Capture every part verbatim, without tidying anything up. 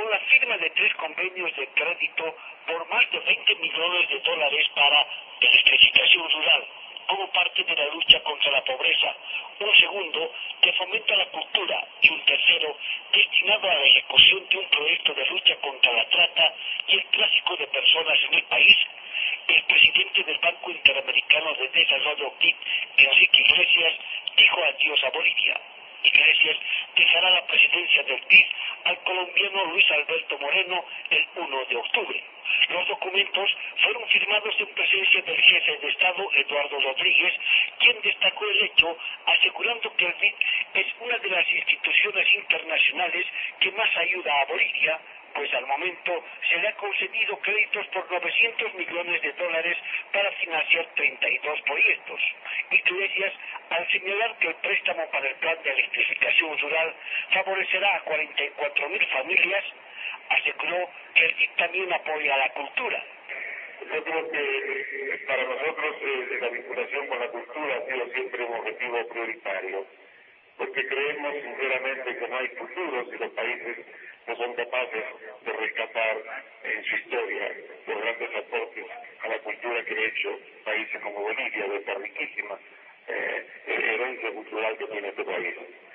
la firma de tres convenios de crédito por más de veinte millones de dólares para electrificación rural, como parte de la lucha contra la pobreza, un segundo que fomenta la cultura y un tercero destinado a la ejecución de un proyecto de lucha contra la trata y el tráfico de personas en el país. El presidente del Banco Interamericano de Desarrollo, B I D, Enrique Iglesias, dijo adiós a Bolivia. Iglesias dejará la presidencia del B I D al colombiano Luis Alberto Moreno el primero de octubre. Los documentos fueron firmados en presencia del jefe de Estado, Eduardo Rodríguez, quien destacó el hecho, asegurando que el B I D es una de las instituciones internacionales que más ayuda a Bolivia, pues al momento se le ha concedido créditos por novecientos millones de dólares para financiar treinta y dos proyectos. Iglesias, al señalar que el préstamo para el plan de electrificación rural favorecerá a cuarenta y cuatro mil familias, aseguró que el B I D también apoya a la cultura. Yo creo que para nosotros eh, la vinculación con la cultura ha sido siempre un objetivo prioritario, porque creemos sinceramente que no hay futuro si los países no son capaces de rescatar en su historia los grandes aportes a la cultura que han hecho países como Bolivia, de esta riquísima eh, herencia cultural que tiene este país.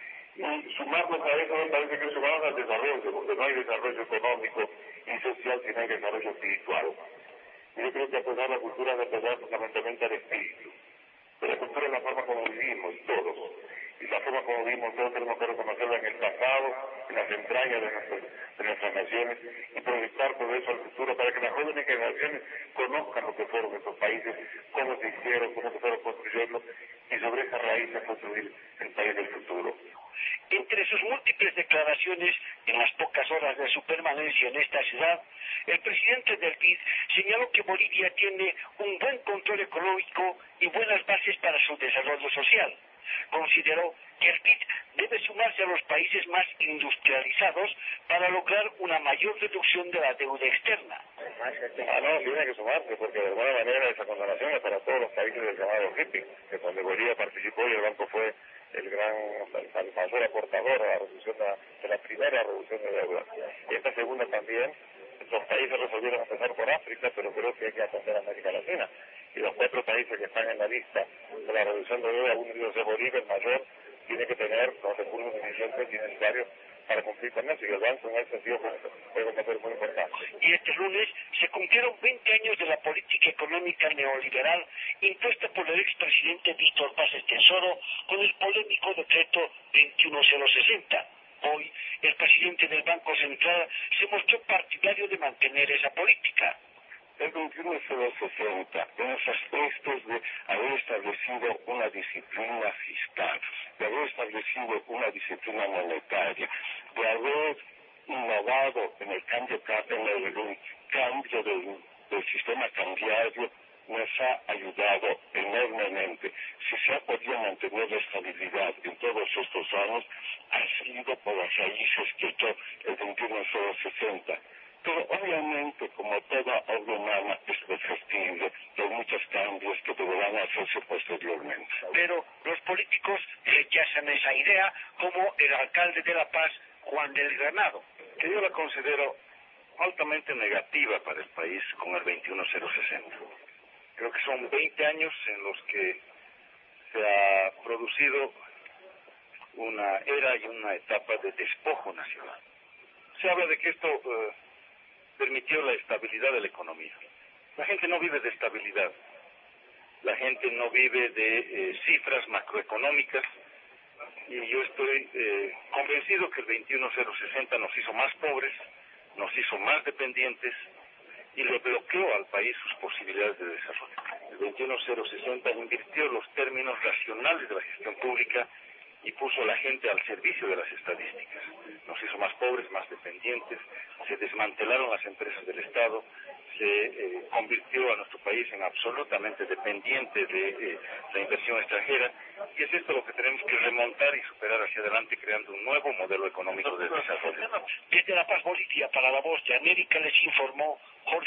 Y sumarnos a eso me parece que sumamos al desarrollo, porque no hay desarrollo económico y social si no hay desarrollo espiritual. Y yo creo que apoyar la cultura debe apoyar fundamentalmente al espíritu. Pero la cultura es la forma como vivimos todos. Y la forma como vivimos todos tenemos que reconocerla en el pasado, en las entrañas de nuestras, de nuestras naciones, y proyectar todo eso al futuro para que las jóvenes generaciones conozcan lo que fueron estos países, cómo se hicieron, cómo se fueron construyendo, y sobre esa raíz a construir el país del futuro. Entre sus múltiples declaraciones en las pocas horas de su permanencia en esta ciudad, el presidente del B I D señaló que Bolivia tiene un buen control económico y buenas bases para su desarrollo social. Consideró que el B I D debe sumarse a los países más industrializados para lograr una mayor reducción de la deuda externa. Ah, no, tiene que sumarse, porque de alguna manera esa condenación es para todos los países del llamado hippie, que donde Bolivia participó y el banco fue el gran, el mayor aportador a la reducción de la, de la primera reducción de deuda. Y esta segunda también, los países resolvieron empezar por África, pero creo que hay que atender a América Latina. Y los cuatro países que están en la lista de la reducción de deuda, uno de ellos es Bolivia, el mayor, tiene que tener los recursos suficientes y necesarios para cumplir con eso, y el banco en ese sentido juega un papel muy importante. Y este lunes se cumplieron veinte años de la política económica neoliberal impuesta por el expresidente Víctor Paz Estenssoro con el polémico decreto veintiuno mil sesenta. Hoy, el presidente del Banco Central se mostró partidario de mantener esa política. El veintiuno mil sesenta, en esos gestos de haber establecido una disciplina fiscal, de haber establecido una disciplina monetaria, de haber innovado en el cambio, en el, el cambio del, del sistema cambiario, nos ha ayudado enormemente. Si se ha podido mantener la estabilidad en todos estos años, ha sido por las raíces que echó el veintiuno mil sesenta. Pero obviamente, como toda obra humana, es perfectible. Hay muchos cambios que deberán hacerse posteriormente. Pero los políticos rechazan esa idea, como el alcalde de La Paz, Juan del Granado. Que yo la considero altamente negativa para el país con el veintiuno mil sesenta. Creo que son veinte años en los que se ha producido una era y una etapa de despojo nacional. Se habla de que esto eh, permitió la estabilidad de la economía. La gente no vive de estabilidad. La gente no vive de eh, cifras macroeconómicas. Y yo estoy eh, convencido que el veintiuno mil sesenta nos hizo más pobres, nos hizo más dependientes y le bloqueó al país sus posibilidades de desarrollo. El veintiuno mil sesenta invirtió los términos racionales de la gestión pública y puso a la gente al servicio de las estadísticas. Nos hizo más pobres, más dependientes, se desmantelaron las empresas del Estado, se eh, convirtió a nuestro país en absolutamente dependiente de eh, la inversión extranjera, y es esto lo que tenemos que remontar y superar hacia adelante, creando un nuevo modelo económico de desarrollo. Desde La Paz, Bolivia, para La Voz de América, les informó Jorge